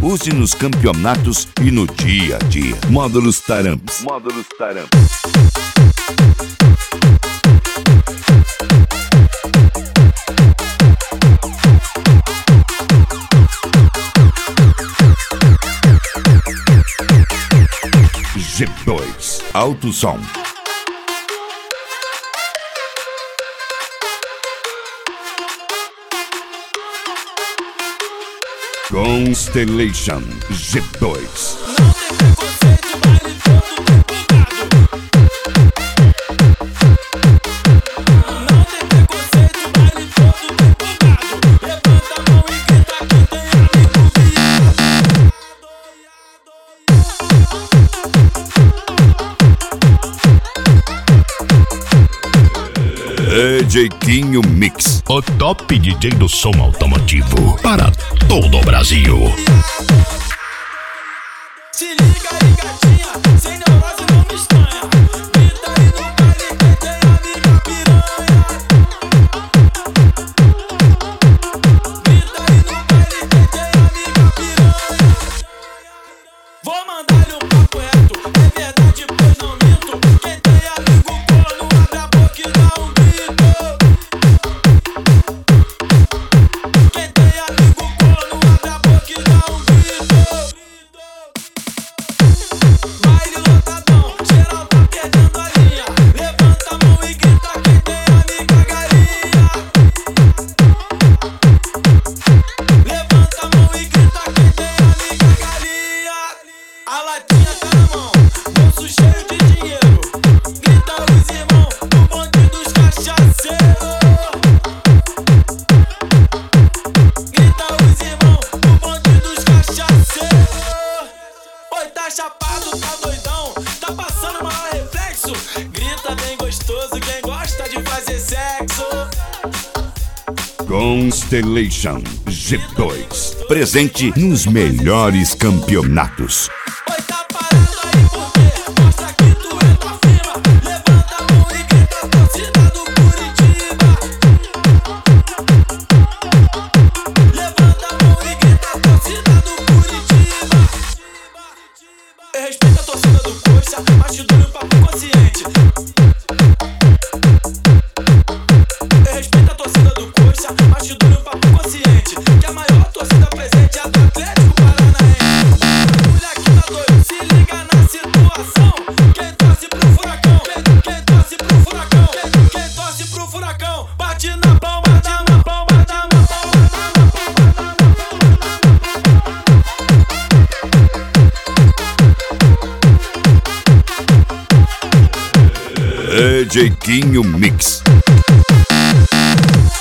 use nos campeonatos e no dia a dia. Módulos Taramps. G2 Alto Som. Constellation G2. DJ Quinho Mix, o top DJ do som automotivo para todo o Brasil. Se liga aí, gatinha, sem neurose não me estranha. Grita aí no baile quem tem amiga piranha. Grita aí no baile quem tem amiga piranha. Vou mandar-lhe um papo reto, é verdade pois não minto. Quem tem amigo corno abre a boca e dá um grito. Quem tem amigo corno abre a boca e dá um grito. Baile lotadão, geral tá perdendo a linha. Levanta a mão e grita quem tem amiga galinha. Levanta a mão e grita quem tem amiga galinha. A latinha tá na mão, bolso cheio de dinheiro. Grita os irmãos do bonde dos cachaceiros. Grita os irmãos do bonde dos cachaceiros. Oi, tá chapado, tá doidão, tá passando maior reflexo. Grita bem gostoso quem gosta de fazer sexo. Constellation G2. Presente nos melhores campeonatos. Oi, tá parado aí por quê? Mostra que tu é pra firma. Levanta a mão e grita torcida do Curitiba. Levanta a mão e grita torcida do Curitiba. Respeita a torcida do Coxa, mas te dou um papo consciente. Respeita a torcida do Coxa, mas te dou um papo consciente. Que a maior torcida presente é a do Atlético Paranaense. Mulher que tá doido, se liga na situação. Quem torce pro furacão, quem torce pro furacão, quem torce pro furacão, bate na palma da mão, palma da mão, palma da mão. DJ Quinho Mix.